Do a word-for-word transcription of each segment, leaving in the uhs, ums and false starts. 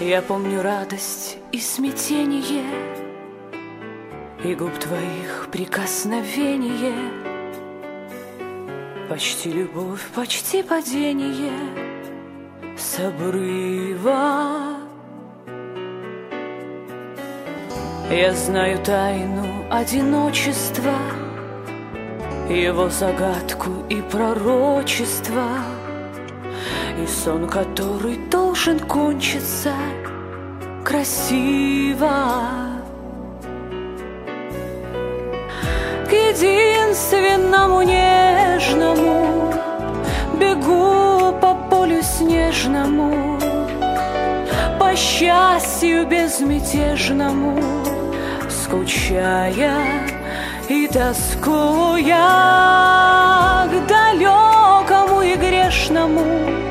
Я помню радость и смятение, и губ твоих прикосновение, почти любовь, почти падение с обрыва. Я знаю тайну одиночества, его загадку и пророчество, и сон, который должен кончиться красиво. К единственному нежному бегу по полю снежному, по счастью безмятежному, скучая и тоскуя к далекому и грешному.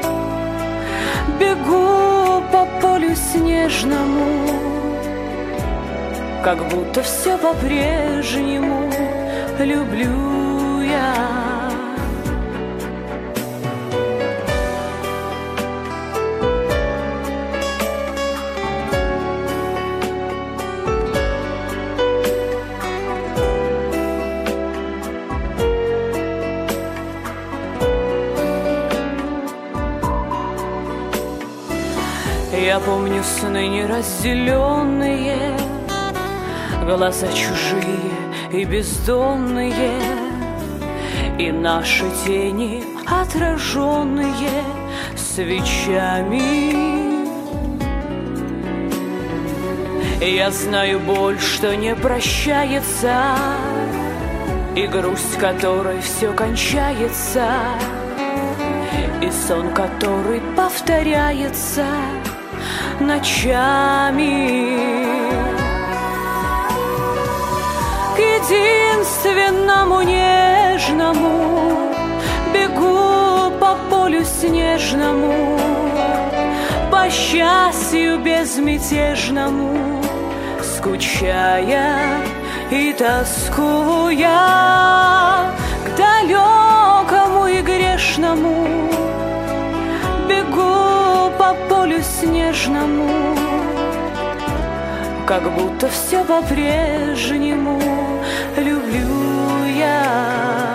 Бегу по полю снежному, как будто все по-прежнему люблю я. Я помню сны неразделенные, глаза чужие и бездонные, и наши тени отраженные свечами. Я знаю боль, что не прощается, и грусть, которой все кончается, и сон, который повторяется ночами. К единственному нежному бегу по полю снежному, по счастью безмятежному, скучая и тоскуя к далекому и грешному. Бегу по полю снежному, как будто все по-прежнему люблю я.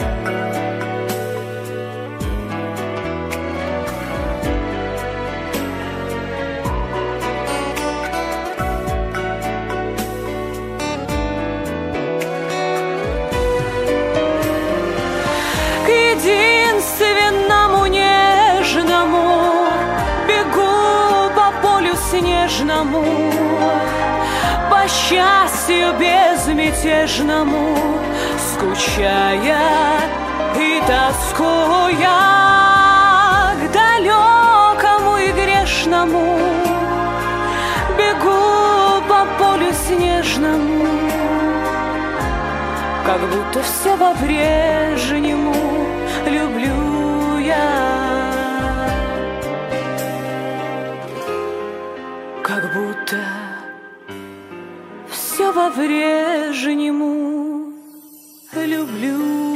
К единственному нежному бегу по полю снежному, по счастью безмятежному, скучая и тоскуя к далекому и грешному. Бегу по полю снежному, как будто все по-прежнему люблю я. Как будто все по-прежнему люблю.